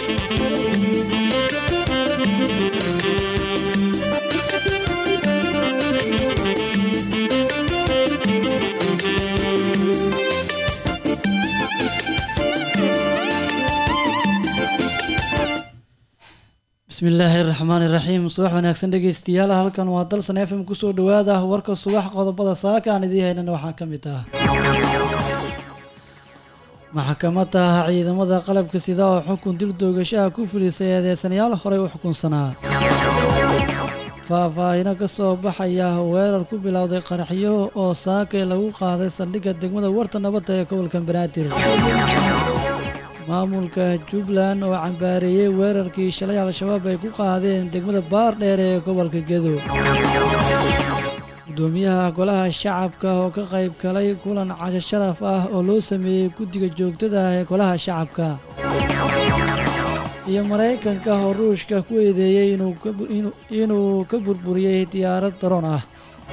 بسم الله الرحمن الرحيم صباح wanaagsan dhageystayaal halkan waa dalsan FM ku soo dhawaada warka subax qodobada saaka aan idin haynana waxa kamid ah maxkamadda ciidamada qalabka sida oo xukun dil doogashaha ku filisay eedeysanayaal hore u xukunsanaa faahfaahin ka soo baxaya weerar ku bilowday qaraxyo oo saaka lagu qaaday saldhigga degmada warta nabadda ee gobolka Banaadir maamulka Jubbaland oo cambaareeyay weerarkii shalay al-shabaab ay ku qaadeen degmada Baardheer ee gobolka Gedo gudoomiyaha golaha shacabka oo ka qayb galay kulan casho sharaf ah oo loo sameeyay guddiga joogtada ah ee golaha shacabka iyo Mareykanka oo Ruushka ku eedeeyay inuu ka burburiyay diyaarad drone ah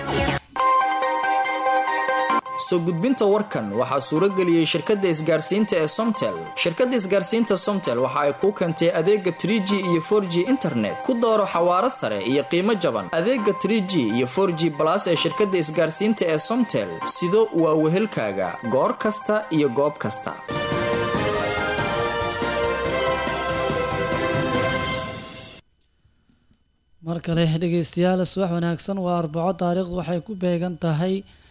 soo gudbinta warkan waxa suura galiyay shirkadda isgaarsiinta ee Somtel. Shirkadda isgaarsiinta Somtel waxa ay ku keentay adeega 3G iyo 4G internet ku dooro xawaare sare iyo qiimo jaban. Adeega 3G iyo 4G Plus ee shirkadda isgaarsiinta ee Somtel sido waa wehelkaaga goor kasta iyo goob kasta. markale dhageystayaal subax wanaagsan waa Arbaco taariikhdu waxay ku beegan tahay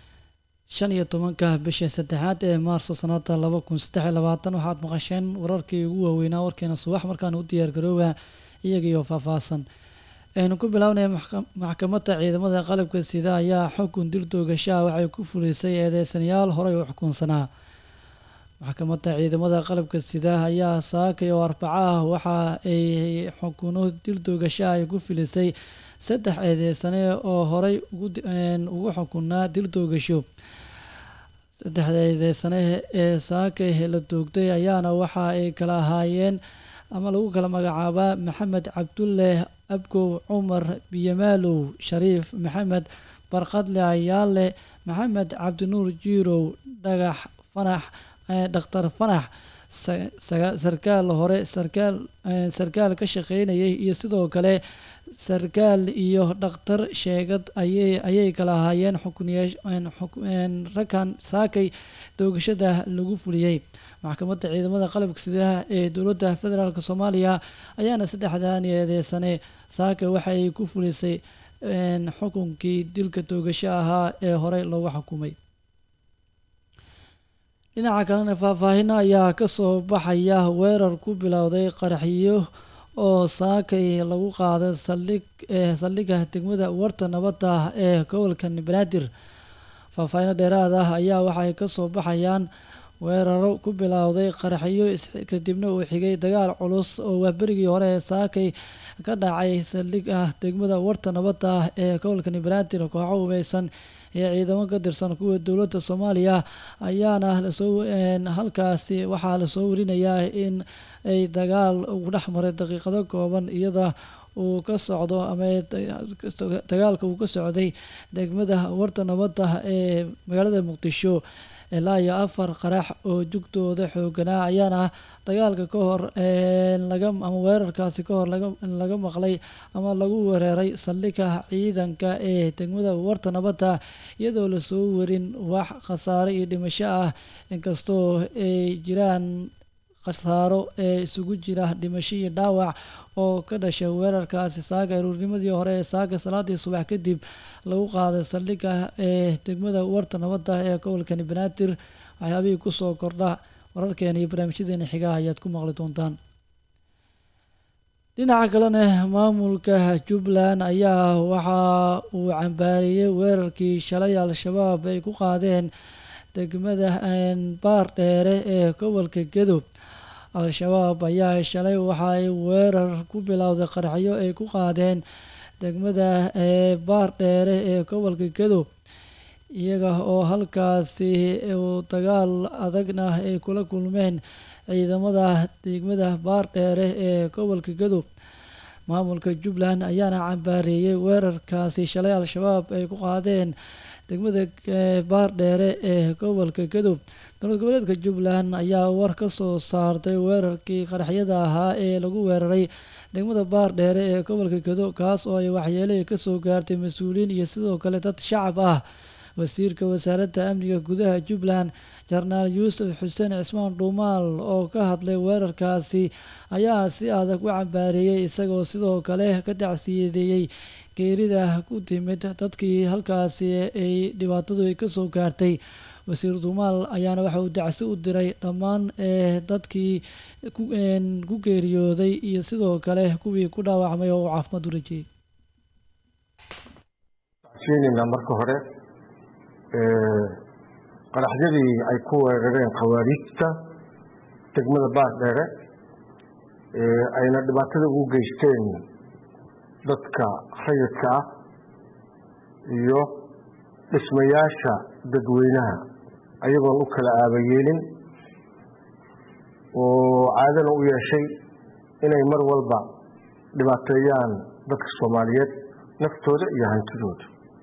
15 bisha saddexaad ee Maarso sanadda 2023 waxaad maqasheen wararkii ugu waaweynaa warkeena subax markaan u diyaar garooba iyaga iyo faahfaahsan aynu ku bilownay maxkamadda ciidamada qalabka sida ayaa xukun dil doogashaha waxay ku fulisay eedeysanayaal hore u xukunsanaa maxkamadda ciidamada qalabka sida ayaa saakay oo Arbaca waxa ay xukuno dil doogashaha ay ku filisay 3 eedeysane oo horey ugu xukunaa dil doogasho 3 eedeysane ee saakay la doogtay ayaana waxa ay kala ahaayeen ama lagu kala magacaabaa Maxamed Cabdulle Abkow Umar Biyamaalow Shariif Maxamed Barqadle Ayaale Maxamed Cabdinuur Jiirow Dhagax Fanax Dr. Fanax sarkaal hore sarkaal ka shaqeynayay iyo sidoo kale sarkaal iyo dhakhtar sheegad ayay kala ahaayeen rakan saakay doogashada lagu fuliyay maxkamadda ciidamada qalabka sida ee dowladda federaalka Soomaaliya ayaana 3 eedeysane saakay waxay ku fulisay xukunkii dilka doogashaha ee hore loogu xukumay dhinaca kalena faahfaahin ayaa ka soo baxaya weerar ku bilowday qaraxyo oo saakay lagu qaaday saldhigga degmada warta nabadda ee gobolka Banaadir faahfaahin dheeraad ah ayaa waxay ka soo baxayaan weeraro ku bilowday qaraxyo kadibna uu xigay dagaal culus oo waaberigii hore saakay ka dhacay saldhigga degmada warta nabadda ee gobolka Banaadir kooxo hubeysan ee ciidamo ka tirsan kuwa dowladda Soomaaliya ayaana halkaasi waxaa la soo warinayaa in ay dagaal ugu dhex maray daqiiqado kooban iyada uu ka socdo ama dagaalka uu ka socday degmada warta nabadda ee magaalada Muqdisho ilaa iyo 4 qarax oo jugtooda xooganaa ayaana dagaalka ka hor ama weerarkaasi ka hor laga maqlay ama lagu weeraray saldhigga ciidanka ee degmada warta nabadda iyadoo la soo warin wax khasaare iyo dhimasho ah inkastoo ay jiraan khasaaro isugu jira dhimasho iyo dhaawac oo ka dhashay weerarkaasi saaka aroornimadii hore ee saaka salaadii subax kadib lagu qaaday saldhigga ee degmada warta nabadda ee gobolka Banaadir waxyaabihii ku soo kordha wararkeena iyo barnaamijyadeena xiga ayaad ku maqli doontaan dhinaca kalena maamulka Jubbaland ayaa waxa uu cambaareeyay weerarkii shalay al-shabaab ay ku qaadeen degmada Baardheer ee gobolka Gedo al-shabaab ayaa shalay waxa ay weerar ku bilowday qaraxyo ay ku qaadeen degmada Baardheer ee gobolka Gedo iyaga oo halkaasi dagaal adagna ay kula kulmeen ciidamada degmada Baardheer ee gobolka Gedo maamulka Jubbaland ayaana cambaareeyay weerarkaasi shalay al-shabaab ay ku qaadeen degmada Baardheer ee gobolka Gedo dowlad goboleedka Jubbaland ayaa war ka soo saartay weerarkii qaraxyada ahaa ee lagu weeraray degmada Baardheere ee gobolka Gedo kaas oo ay waxyeelay ka soo gaartay mas'uuliyiin iyo sidoo kale dad shacab ah. wasiirka wasaaradda amniga gudaha Jubbaland Jarnaal Yuusuf Xuseen Cismaan Dhuumaal oo ka hadlay weerarkaasi ayaa si adag u cambaareeyay isagoo sidoo kale ka tacsiyadeeyay geerida ku timid dadkii halkaasi ay dhibaatadu ka soo gaartay. wasiir Dhuumaal ayaana waxa uu dacsi u diray dhammaan dadkii ku geeriyooday iyo sidoo kale kuwii ku dhaawacmay oo caafimaad u rajiyay. marka hore qaraxyadii ay ku weerareen khawaarijta degmada Baardheere ayna dhibaatada ugu geysteen dadka rayidka ah iyo dhismayaasha dadweynaha ayagoon u kala aabayeelin oo caadana u yeeshay inay mar walba dhibaateeyaan dadka Soomaaliyeed naftooda iyo hantidooda.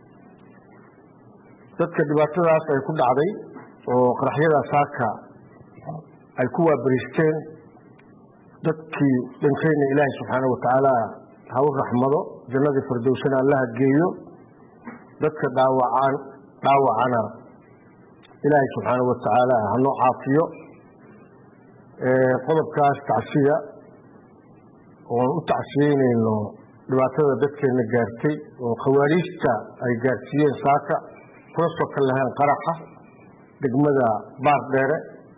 dadka dhibaatadaas ay ku dhacday oo qaraxyadaas saaka ay ku waabariisteen dadkii dhintayna Ilaahay subxaanahu wa ta'aala ha u raxmado jannadii firdawsana Allaha geeyo dadka dhaawacana Ilaahay subxaanahu wa ta'aala ha noo caafiyo. qodobkaas tacsiya oo u tacsiyeynayno dhibaatada dadkeena gaartay oo khawaarijta ay gaarsiiyeen saaka kulasoo ka lahayn qaraxa degmada Baardheere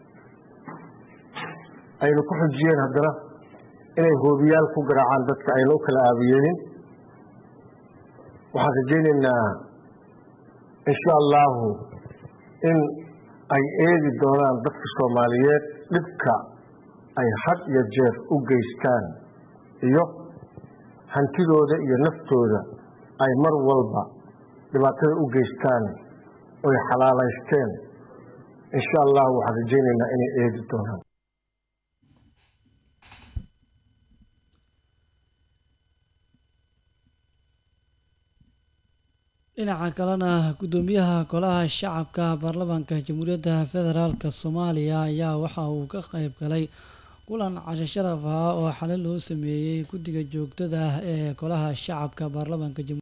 ayna ku xujiyeen haddana inay hoobiyaal ku garaacaan dadka ayna u kala aabayeelin. waxaan rajaynaynaa insha allahu in ay eedi doonaan dadka Soomaaliyeed dhibka ay had iyo jeer u geystaan iyo hantidooda iyo naftooda ay mar walba dhibaatada u geystaan oo ay xalaalaysteen. insha Allah waxaan rajaynaynaa inay eedi doonaan. dhinaca kalena gudoomiyaha golaha shacabka baarlamaanka Jamhuuriyadda Federaalka Soomaaliya ayaa waxa uu ka qayb galay kulan casho sharaf ah oo xalay loo sameeyay guddiga joogtada ah ee golaha shacabka baarlamaanka